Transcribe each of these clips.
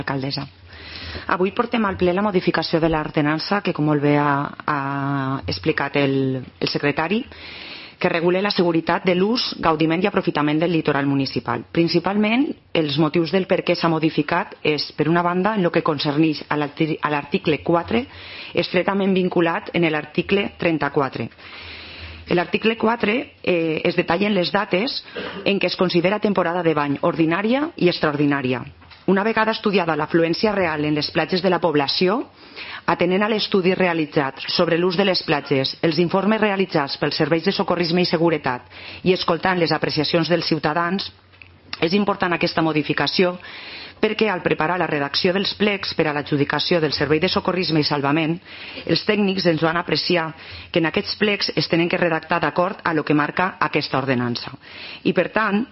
alcaldessa. Avui portem al ple la modificació de l'ordenança que, com molt bé ha explicat el secretari, que regula la seguretat de l'ús, gaudiment i aprofitament del litoral municipal. Principalment, els motius del per què s'ha modificat és, per una banda, en el que concerneix a l'article 4, estretament vinculat en l'article 34. En l'article 4 es detallen les dates en què es considera temporada de bany ordinària i extraordinària. Una vegada estudiada l'afluència real en les platges de la població, atenent a l'estudi realitzat sobre l'ús de les platges, els informes realitzats pels serveis de socorrisme i seguretat i escoltant les apreciacions dels ciutadans, és important aquesta modificació perquè al preparar la redacció dels plecs per a l'adjudicació del servei de socorrisme i salvament, els tècnics ens van apreciar que en aquests plecs es tenen que redactar d'acord a lo que marca aquesta ordenança. I per tant,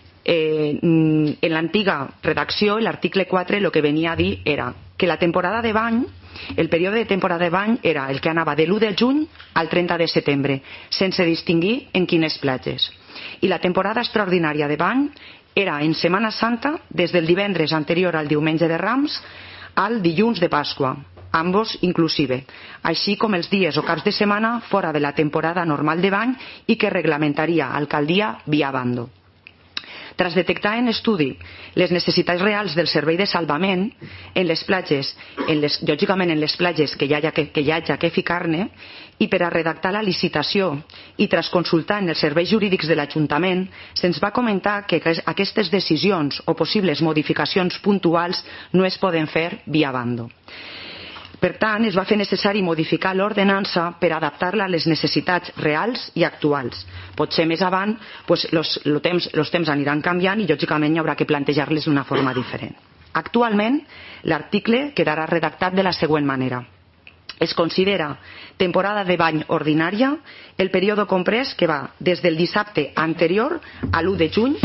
en l'antiga redacció, l'article 4 el que venia a dir era que la temporada de bany, el període de temporada de bany era el que anava de l'1 de juny al 30 de setembre, sense distingir en quines platges. I la temporada extraordinària de bany era en Setmana Santa, des del divendres anterior al diumenge de Rams al dilluns de Pasqua, ambos inclusive, així com els dies o caps de setmana fora de la temporada normal de bany i que reglamentaria alcaldia via bando. Tras detectar en estudi les necessitats reals del servei de salvament en les platges, lògicament en les platges que hi hagi que ficar-ne, i per a redactar la licitació i tras consultar en els serveis jurídics de l'Ajuntament, se'ns va comentar que aquestes decisions o possibles modificacions puntuals no es poden fer via bando. Per tant, es va fer necessari modificar l'ordenança per adaptar-la a les necessitats reals i actuals. Potser més avant els temps aniran canviant i lògicament hi haurà que plantejar-les d'una forma diferent. Actualment, l'article quedarà redactat de la següent manera. Es considera temporada de bany ordinària el període comprès que va des del dissabte anterior a l'1 de juny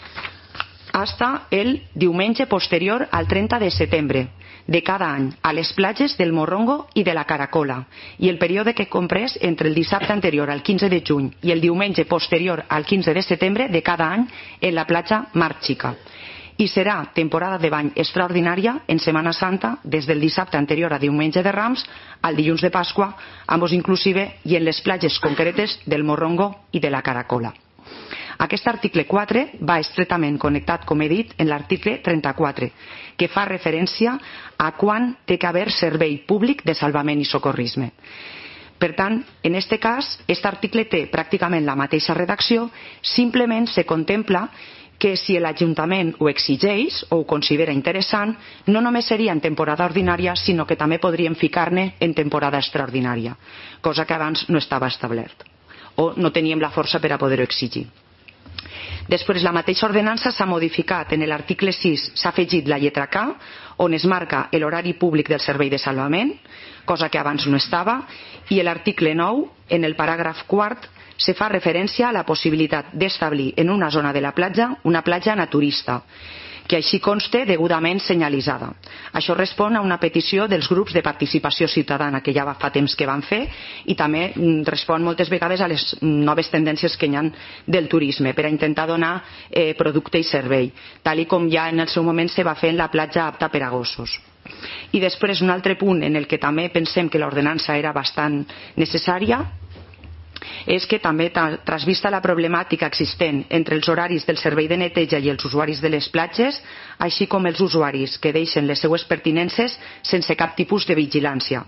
hasta el diumenge posterior al 30 de setembre de cada any a les platges del Morrongo i de la Caracola, i el període que comprès entre el dissabte anterior al 15 de juny i el diumenge posterior al 15 de setembre de cada any en la platja Mar Xica. I serà temporada de bany extraordinària en Setmana Santa des del dissabte anterior a diumenge de Rams al dilluns de Pasqua, ambos inclusive, i en les platges concretes del Morrongo i de la Caracola. Aquest article 4 va estretament connectat, com he dit, en l'article 34, que fa referència a quan té que haver servei públic de salvament i socorrisme. Per tant, en aquest cas, aquest article té pràcticament la mateixa redacció, simplement se contempla que si l'Ajuntament ho exigeix o ho considera interessant, no només seria en temporada ordinària, sinó que també podríem ficar-ne en temporada extraordinària, cosa que abans no estava establert, o no teníem la força per a poder-ho exigir. Després, la mateixa ordenança s'ha modificat. En l'article 6 s'ha afegit la lletra K, on es marca l'horari públic del servei de salvament, cosa que abans no estava, i a l'article 9, en el paràgraf 4, se fa referència a la possibilitat d'establir en una zona de la platja una platja naturista, que així conste degudament senyalitzada. Això respon a una petició dels grups de participació ciutadana que ja fa temps que van fer i també respon moltes vegades a les noves tendències que hi ha del turisme per a intentar donar producte i servei, tal com ja en el seu moment se va fer en la platja apta per a gossos. I després un altre punt en el que també pensem que l'ordenança era bastant necessària és que també, tras vista la problemàtica existent entre els horaris del servei de neteja i els usuaris de les platges, així com els usuaris que deixen les seues pertinences sense cap tipus de vigilància.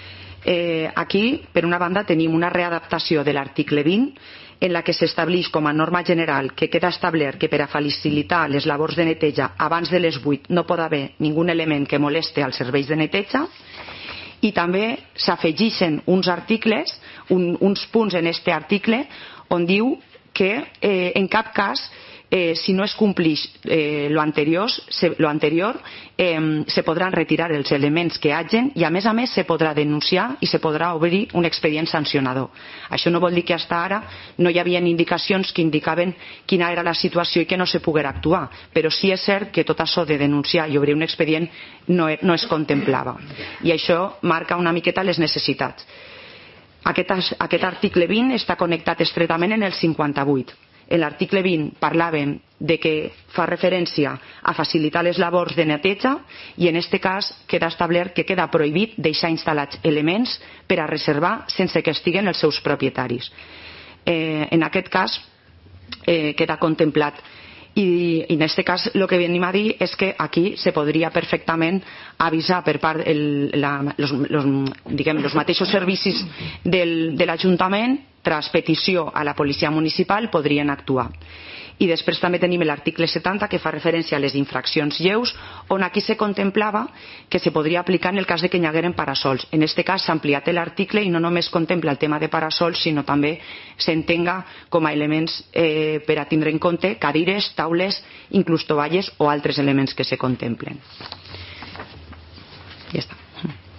Aquí, per una banda, tenim una readaptació de l'article 20 en la que s'estableix com a norma general que queda establert que per a facilitar les labors de neteja abans de les 8 no pot haver ningun element que moleste als serveis de neteja, i també s'afegeixen uns articles, uns punts en aquest article on diu que en cap cas si no es complix lo anterior se podran retirar els elements que hagin i a més se podrà denunciar i se podrà obrir un expedient sancionador. Això no vol dir que fins ara no hi havia indicacions que indicaven quina era la situació i que no se poguera actuar, però sí és cert que tot això de denunciar i obrir un expedient no es contemplava, i això marca una miqueta les necessitats. Aquest article 20 està connectat estretament en el 58. En l'article 20 parlàvem de que fa referència a facilitar les labors de neteja i en aquest cas queda establert que queda prohibit deixar instal·lats elements per a reservar sense que estiguen els seus propietaris. En aquest cas queda contemplat i en aquest cas el que venim a dir és que aquí se podria perfectament avisar per part els mateixos servicis de l'Ajuntament, tras petició a la policia municipal podrien actuar. I després també tenim l'article 70 que fa referència a les infraccions lleus, on aquí se contemplava que se podria aplicar en el cas de que hi hagueren parasols. En aquest cas s'ha ampliat l'article i no només contempla el tema de parasols, sinó també s'entenga com a elements per a tindre en compte cadires, taules, inclús tovalles o altres elements que se contemplen.